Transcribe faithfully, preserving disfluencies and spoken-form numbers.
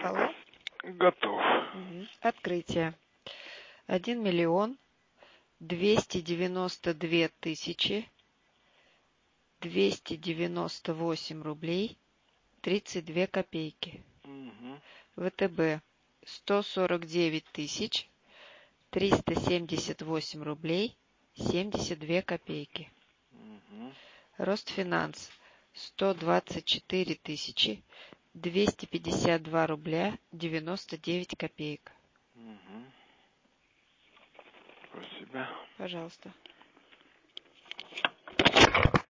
Алло. Готов. Угу. Открытие. Один миллион двести девяносто две тысячи двести девяносто восемь рублей тридцать две копейки. Угу. ВТБ сто сорок девять тысяч триста семьдесят восемь рублей семьдесят две копейки. Угу. Ростфинанс сто двадцать четыре тысячи двести пятьдесят два рубля девяносто девять копеек. Угу. Спасибо. Пожалуйста.